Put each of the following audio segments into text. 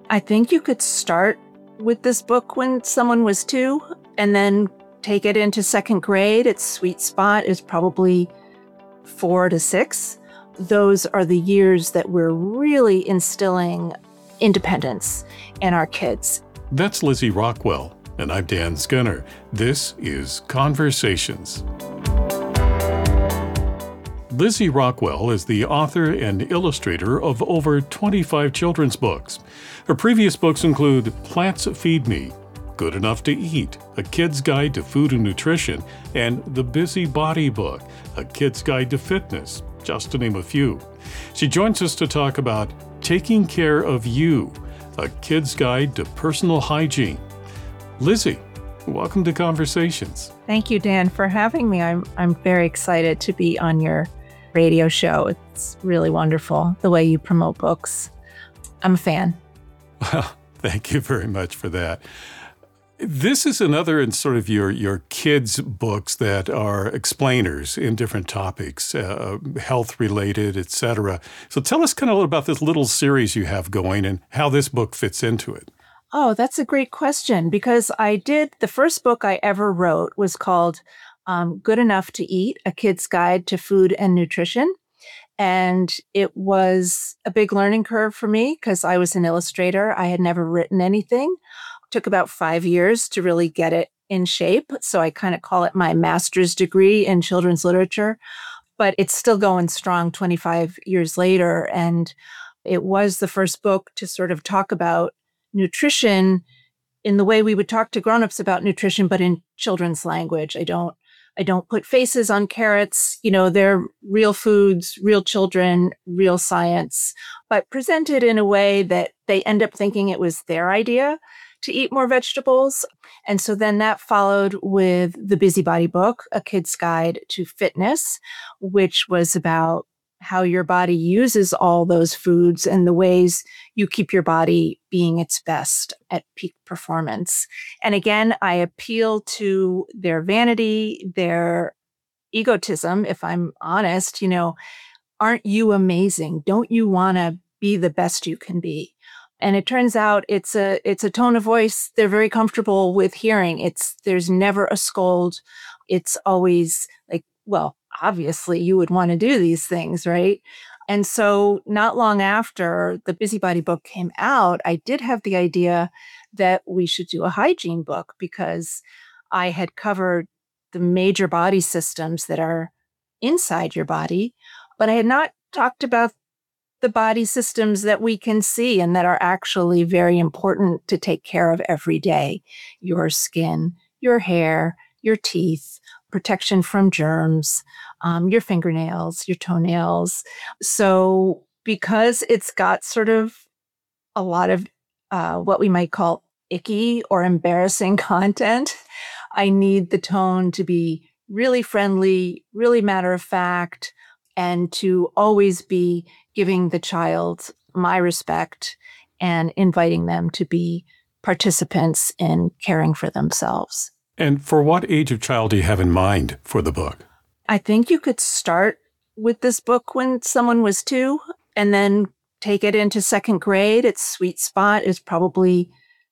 I think you could start with this book when someone was 2 and then take it into second grade. Its sweet spot is probably 4 to 6. Those are the years that we're really instilling independence in our kids. That's Lizzie Rockwell, and I'm Dan Skinner. This is Conversations. Lizzie Rockwell is the author and illustrator of over 25 children's books. Her previous books include Plants Feed Me, Good Enough to Eat, A Kid's Guide to Food and Nutrition, and The Busy Body Book, A Kid's Guide to Fitness, just to name a few. She joins us to talk about Taking Care of You, A Kid's Guide to Personal Hygiene. Lizzie, welcome to Conversations. Thank you, Dan, for having me. I'm very excited to be on your radio show. It's really wonderful the way you promote books. I'm a fan. Well, thank you very much for that. This is another in sort of your kids' books that are explainers in different topics, health related, etc. So tell us kind of a little about this little series you have going and how this book fits into it. Oh, that's a great question, because the first book I ever wrote was called Good Enough to Eat, A Kid's Guide to Food and Nutrition. And it was a big learning curve for me because I was an illustrator. I had never written anything. It took about 5 years to really get it in shape. So I kind of call it my master's degree in children's literature, but it's still going strong 25 years later. And it was the first book to sort of talk about nutrition in the way we would talk to grown-ups about nutrition, but in children's language. I don't put faces on carrots. They're real foods, real children, real science, but presented in a way that they end up thinking it was their idea to eat more vegetables. And so then that followed with the Busy Body Book, A Kid's Guide to Fitness, which was about how your body uses all those foods and the ways you keep your body being its best at peak performance. And again, I appeal to their vanity, their egotism, if I'm honest. Aren't you amazing? Don't you want to be the best you can be? And it turns out it's a tone of voice they're very comfortable with hearing. There's never a scold. It's always like, well, obviously you would want to do these things, right? And so not long after the Busy Body book came out, I did have the idea that we should do a hygiene book, because I had covered the major body systems that are inside your body, but I had not talked about the body systems that we can see and that are actually very important to take care of every day. Your skin, your hair, your teeth, protection from germs, your fingernails, your toenails. So because it's got sort of a lot of what we might call icky or embarrassing content, I need the tone to be really friendly, really matter of fact, and to always be giving the child my respect and inviting them to be participants in caring for themselves. And for what age of child do you have in mind for the book? I think you could start with this book when someone was 2 and then take it into second grade. Its sweet spot is probably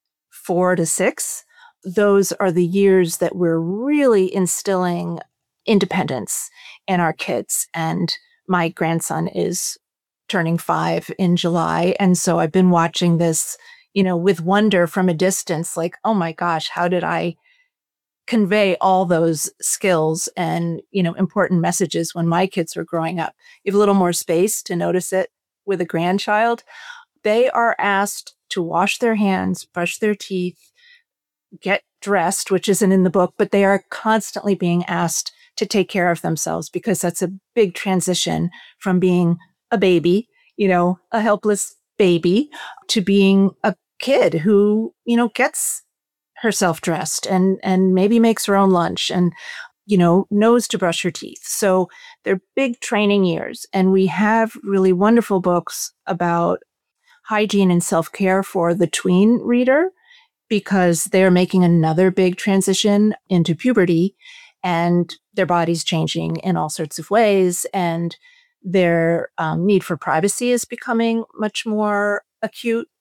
4 to 6. Those are the years that we're really instilling independence in our kids. And my grandson is turning 5 in July. And so I've been watching this, with wonder from a distance, like, oh my gosh, how did I convey all those skills and, important messages when my kids were growing up? You have a little more space to notice it with a grandchild. They are asked to wash their hands, brush their teeth, get dressed, which isn't in the book, but they are constantly being asked to take care of themselves, because that's a big transition from being a baby, a helpless baby, to being a kid who, gets herself dressed and maybe makes her own lunch and, knows to brush her teeth. So they're big training years. And we have really wonderful books about hygiene and self-care for the tween reader, because they're making another big transition into puberty, and their body's changing in all sorts of ways. And their need for privacy is becoming much more acute.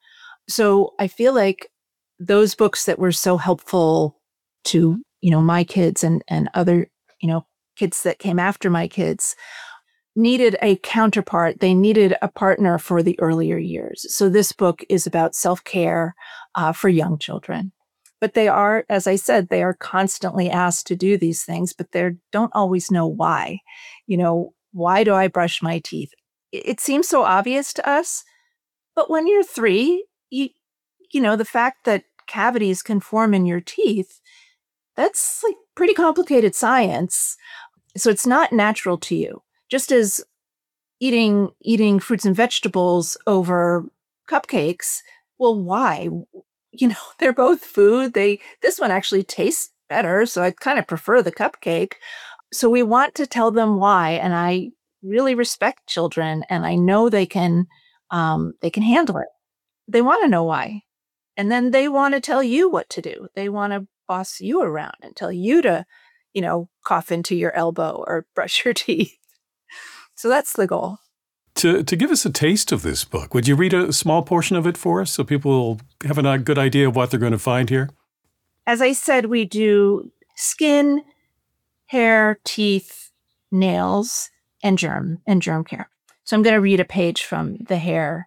So I feel like those books that were so helpful to, my kids and other, kids that came after my kids needed a counterpart. They needed a partner for the earlier years. So this book is about self-care for young children. But they are, as I said, they are constantly asked to do these things, but they don't always know why. Why do I brush my teeth? It seems so obvious to us, but when you're 3, the fact that cavities can form in your teeth, that's like pretty complicated science. So it's not natural to you. Just as eating fruits and vegetables over cupcakes, well, why? They're both food. This one actually tastes better, so I kind of prefer the cupcake. So we want to tell them why, and I really respect children, and I know they can handle it. They want to know why. And then they want to tell you what to do. They want to boss you around and tell you to, cough into your elbow or brush your teeth. So that's the goal. To give us a taste of this book, would you read a small portion of it for us so people will have a good idea of what they're going to find here? As I said, we do skin, hair, teeth, nails, and germ care. So I'm going to read a page from the hair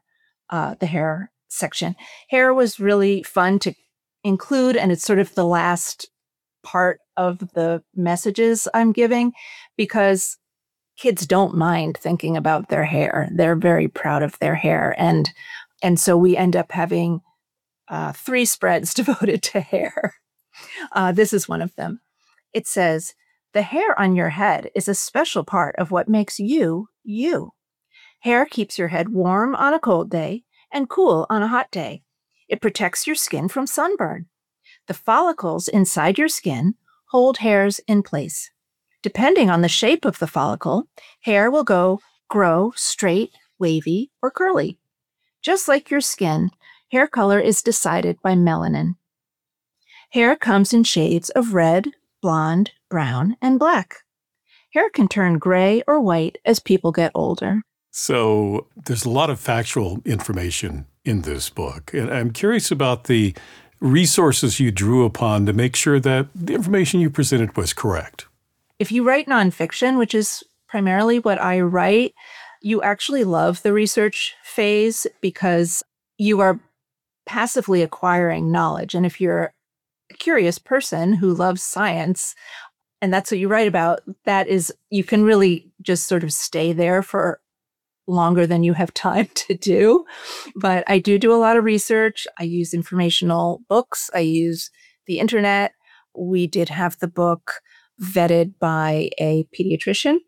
section. Hair was really fun to include, and it's sort of the last part of the messages I'm giving, because kids don't mind thinking about their hair. They're very proud of their hair. And so we end up having 3 spreads devoted to hair. This is one of them. It says, "The hair on your head is a special part of what makes you, you. Hair keeps your head warm on a cold day and cool on a hot day. It protects your skin from sunburn. The follicles inside your skin hold hairs in place. Depending on the shape of the follicle, hair will grow straight, wavy, or curly. Just like your skin, hair color is decided by melanin. Hair comes in shades of red, blonde, brown, and black. Hair can turn gray or white as people get older." So there's a lot of factual information in this book. And I'm curious about the resources you drew upon to make sure that the information you presented was correct. If you write nonfiction, which is primarily what I write, you actually love the research phase because you are passively acquiring knowledge. And if you're a curious person who loves science, and that's what you write about, you can really just sort of stay there for longer than you have time to do. But I do a lot of research. I use informational books. I use the internet. We did have the book vetted by a pediatrician.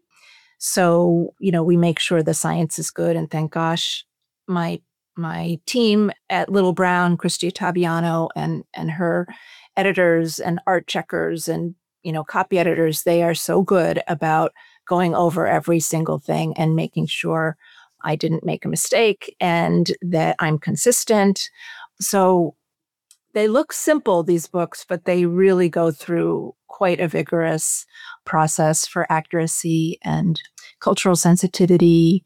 So, we make sure the science is good. And thank gosh, my team at Little Brown, Christy Tabiano, and her editors and art checkers and, copy editors, they are so good about going over every single thing and making sure I didn't make a mistake and that I'm consistent. So they look simple, these books, but they really go through quite a vigorous process for accuracy and cultural sensitivity,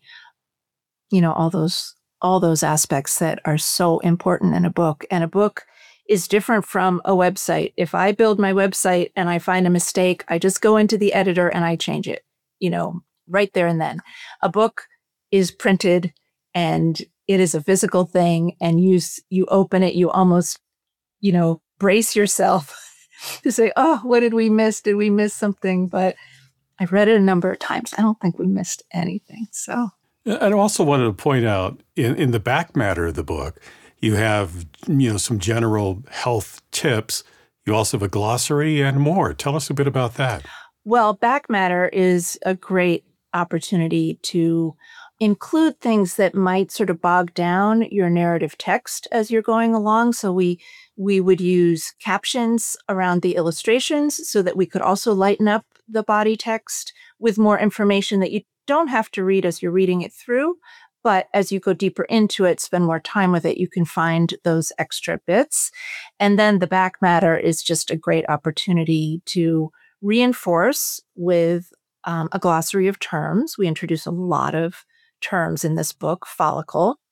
all those aspects that are so important in a book. And a book is different from a website. If I build my website and I find a mistake, I just go into the editor and I change it, right there and then. A book is printed and it is a physical thing, and you open it, you almost, brace yourself to say, oh, what did we miss? Did we miss something? But I've read it a number of times. I don't think we missed anything. So I also wanted to point out in the back matter of the book, you have, some general health tips. You also have a glossary and more. Tell us a bit about that. Well, back matter is a great opportunity to include things that might sort of bog down your narrative text as you're going along. So we would use captions around the illustrations so that we could also lighten up the body text with more information that you don't have to read as you're reading it through. But as you go deeper into it, spend more time with it, you can find those extra bits. And then the back matter is just a great opportunity to reinforce with a glossary of terms. We introduce a lot of terms in this book: follicle,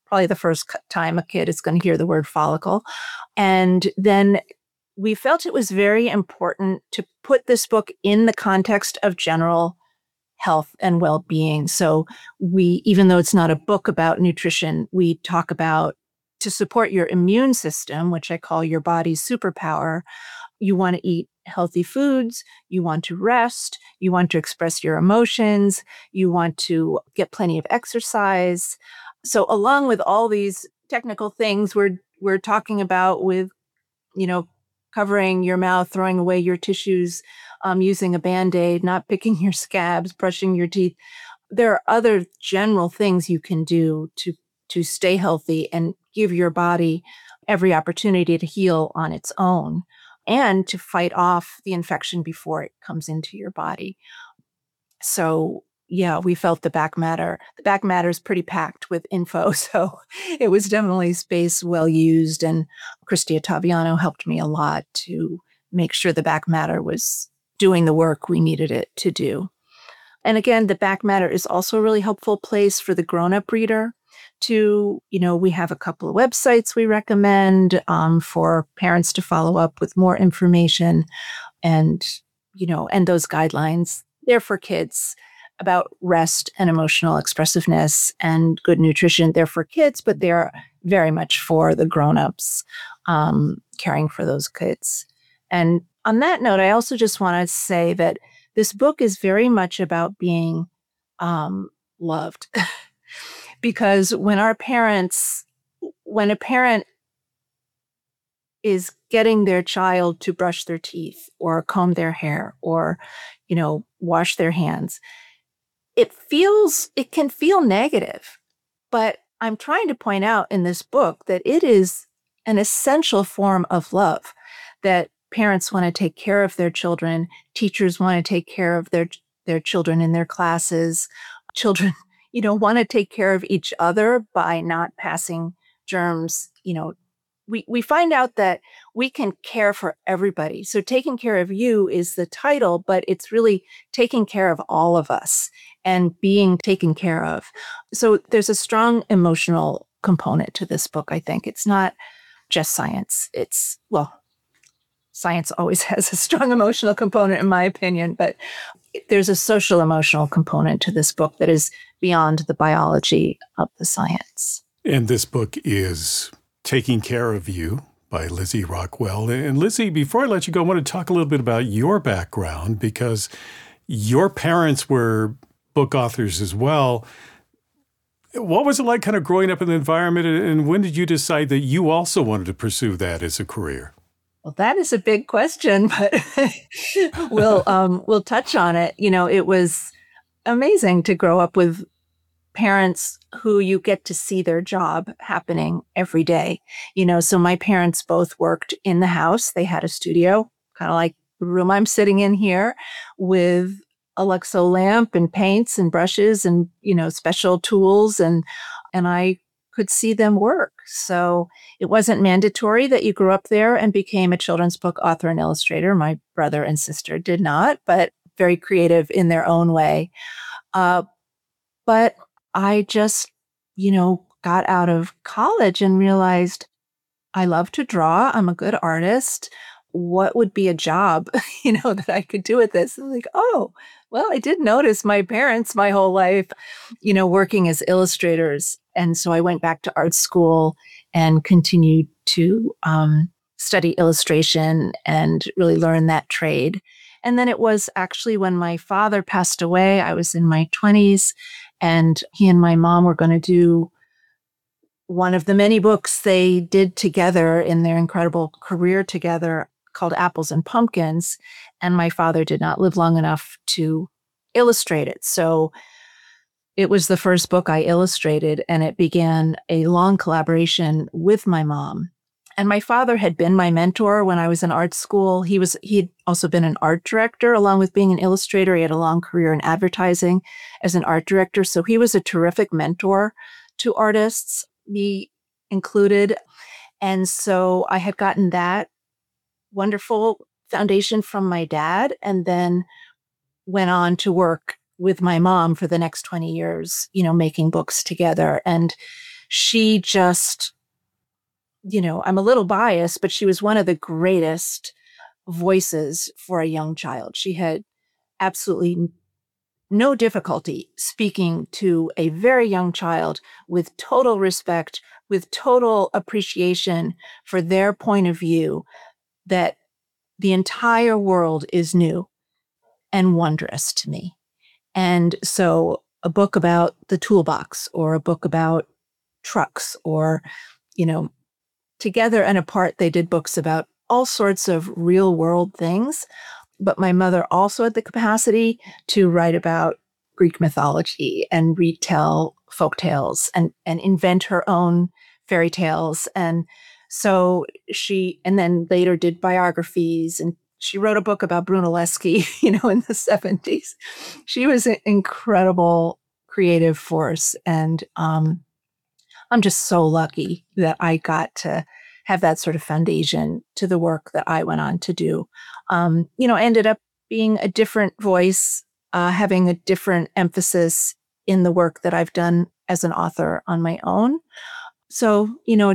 probably the first time a kid is going to hear the word follicle. And then we felt it was very important to put this book in the context of general health and well-being. So even though it's not a book about nutrition, we talk about to support your immune system, which I call your body's superpower. You want to eat healthy foods, you want to rest, you want to express your emotions, you want to get plenty of exercise. So along with all these technical things we're talking about with, covering your mouth, throwing away your tissues, using a Band-Aid, not picking your scabs, brushing your teeth. There are other general things you can do to stay healthy and give your body every opportunity to heal on its own and to fight off the infection before it comes into your body. So yeah, we felt the back matter. The back matter is pretty packed with info. So it was definitely space well used. And Christy Ottaviano helped me a lot to make sure the back matter was doing the work we needed it to do. And again, the back matter is also a really helpful place for the grown-up reader to, we have a couple of websites we recommend for parents to follow up with more information and those guidelines. They're for kids about rest and emotional expressiveness and good nutrition. They're for kids, but they're very much for the grown-ups caring for those kids. And on that note, I also just want to say that this book is very much about being loved. Because when a parent is getting their child to brush their teeth or comb their hair or, wash their hands, it can feel negative. But I'm trying to point out in this book that it is an essential form of love, that parents want to take care of their children, teachers want to take care of their children in their classes, children, want to take care of each other by not passing germs. We find out that we can care for everybody. So taking care of you is the title, but it's really taking care of all of us and being taken care of. So there's a strong emotional component to this book, I think. It's not just science. Science always has a strong emotional component, in my opinion, but there's a social emotional component to this book that is beyond the biology of the science. And this book is Taking Care of You by Lizzie Rockwell. And Lizzie, before I let you go, I want to talk a little bit about your background, because your parents were book authors as well. What was it like kind of growing up in the environment, and when did you decide that you also wanted to pursue that as a career? Well, that is a big question, but we'll touch on it. It was amazing to grow up with parents who you get to see their job happening every day. So my parents both worked in the house. They had a studio, kind of like the room I'm sitting in here, with a Luxo lamp and paints and brushes and, special tools. And I could see them work. So it wasn't mandatory that you grew up there and became a children's book author and illustrator. My brother and sister did not, but very creative in their own way. But I just, got out of college and realized I love to draw. I'm a good artist. What would be a job, that I could do with this? And I did notice my parents my whole life, working as illustrators. And so I went back to art school and continued to study illustration and really learn that trade. And then it was actually when my father passed away, I was in my 20s, and he and my mom were going to do one of the many books they did together in their incredible career together called Apples and Pumpkins. And my father did not live long enough to illustrate it. So it was the first book I illustrated, and it began a long collaboration with my mom. And my father had been my mentor when I was in art school. He'd also been an art director along with being an illustrator. He had a long career in advertising as an art director. So he was a terrific mentor to artists, me included. And so I had gotten that wonderful foundation from my dad, and then went on to work with my mom for the next 20 years, making books together. And she just, I'm a little biased, but she was one of the greatest voices for a young child. She had absolutely no difficulty speaking to a very young child with total respect, with total appreciation for their point of view, that the entire world is new and wondrous to me. And so a book about the toolbox or a book about trucks or, together and apart, they did books about all sorts of real world things. But my mother also had the capacity to write about Greek mythology and retell folktales and invent her own fairy tales. And so and then later did biographies, and she wrote a book about Brunelleschi, in the 70s. She was an incredible creative force. And I'm just so lucky that I got to have that sort of foundation to the work that I went on to do. Ended up being a different voice, having a different emphasis in the work that I've done as an author on my own. So,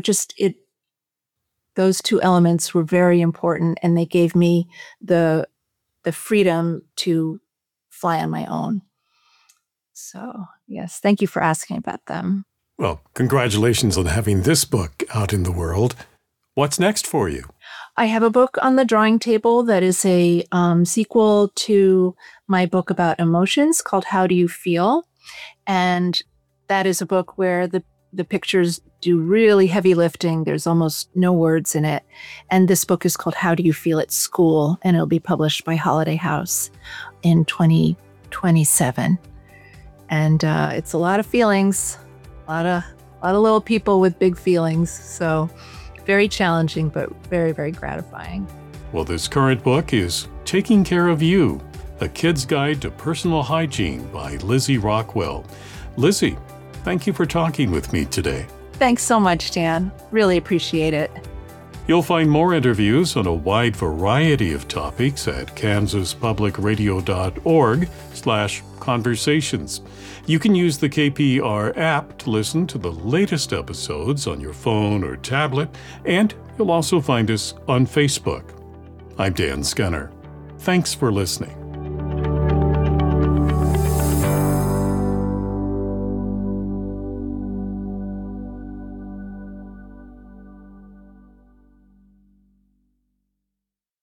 those two elements were very important, and they gave me the freedom to fly on my own. So, yes, thank you for asking about them. Well, congratulations on having this book out in the world. What's next for you? I have a book on the drawing table that is a sequel to my book about emotions called How Do You Feel? And that is a book where the pictures do really heavy lifting. There's almost no words in it. And this book is called How Do You Feel at School? And it'll be published by Holiday House in 2027. And it's a lot of feelings, a lot of little people with big feelings. So very challenging, but very, very gratifying. Well, this current book is Taking Care of You, A Kid's Guide to Personal Hygiene by Lizzie Rockwell. Lizzie, thank you for talking with me today. Thanks so much, Dan. Really appreciate it. You'll find more interviews on a wide variety of topics at kansaspublicradio.org/conversations. You can use the KPR app to listen to the latest episodes on your phone or tablet, and you'll also find us on Facebook. I'm Dan Scunner. Thanks for listening.